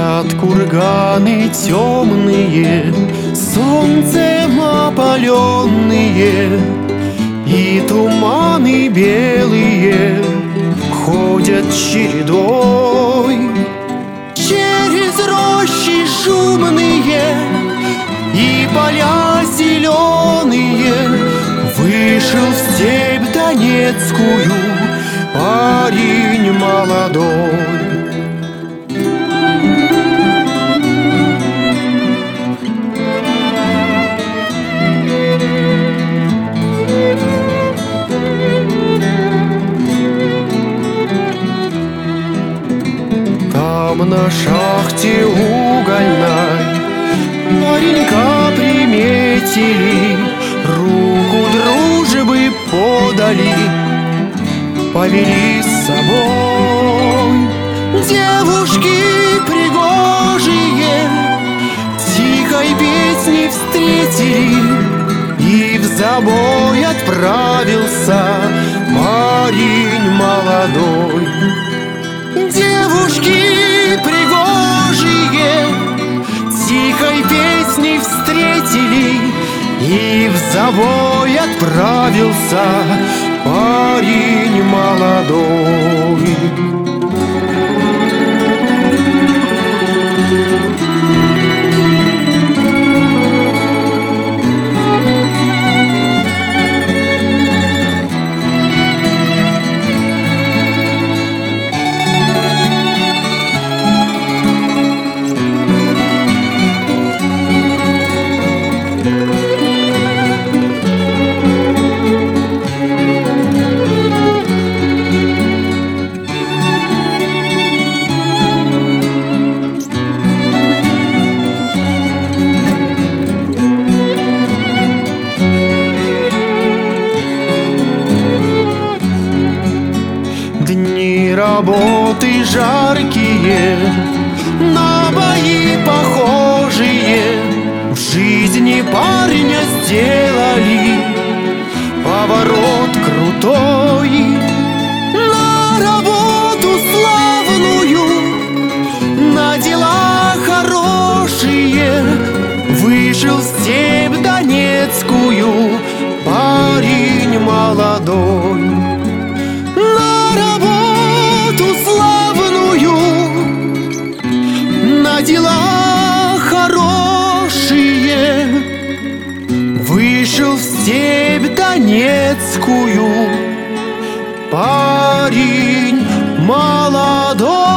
Стоят курганы темные, солнцем опаленные, и туманы белые ходят чередой. Через рощи шумные и поля зеленые вышел в степь донецкую парень молодой. Там на шахте угольной паренька приметили, руку дружбы подали, повели с собой. Девушки пригожие тихой песней встретили, и в забой отправился парень молодой. Девушки пригожие тихой песней встретили, и в забой отправился парень молодой. Дни работы жаркие, на бои похожие, в жизни парня сделали поворот крутой. На работу славную, на дела хорошие вышел в степь донецкую парень молодой. На дела хорошие вышел в степь донецкую парень молодой.